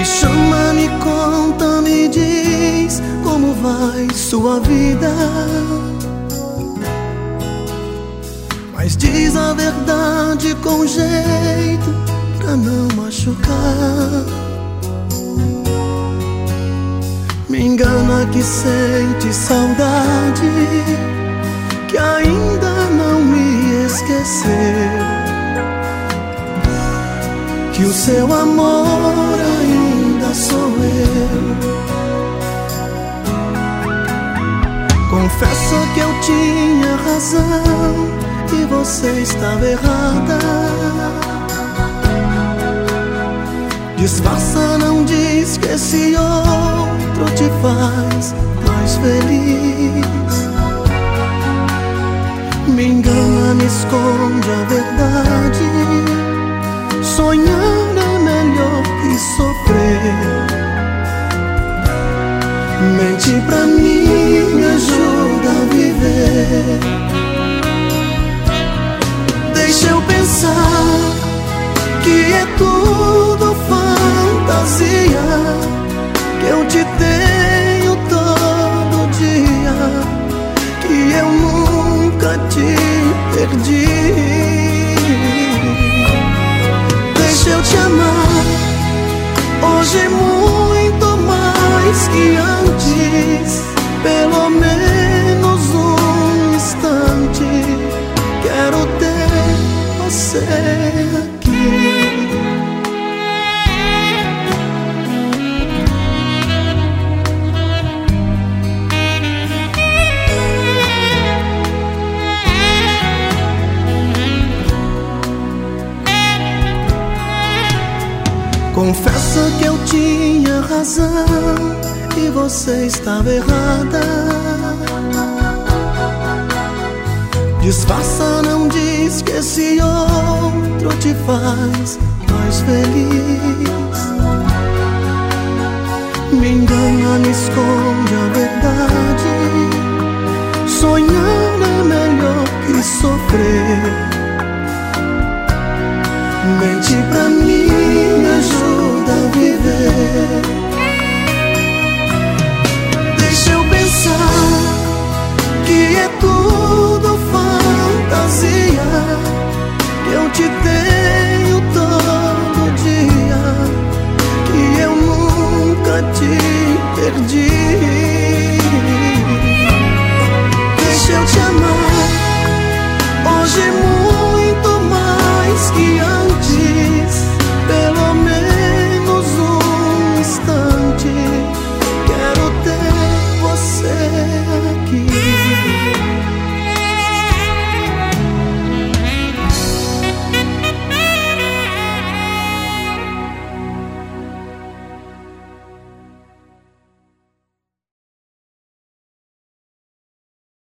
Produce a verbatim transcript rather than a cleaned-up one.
Me chama, me conta, me diz como vai sua vida. Mas diz a verdade com jeito pra não machucar. Me engana que sente saudade, que ainda não me esqueceu, que o seu amor ainda sou eu. Confesso que eu tinha razão e você estava errada. Disfarça, não diz que esse outro te faz mais feliz. Me engana, me esconde a verdade. Sonhar é melhor que sofrer. Mente pra mim, me ajuda a viver. Deixa eu pensar que é tudo fantasia, que eu te tenho todo dia, que eu nunca te perdi. Deixa eu te amar hoje muito mais que antes, pelo menos um instante. Quero ter você aqui. Confesso que eu tinha razão e você estava errada. Disfarça, não diz que esse outro te faz mais feliz. Me engana, me esconde a verdade. Sonhar é melhor que sofrer. Mente pra mim, me ajuda a viver. Deixa eu pensar que é tudo fantasia, que eu te tenho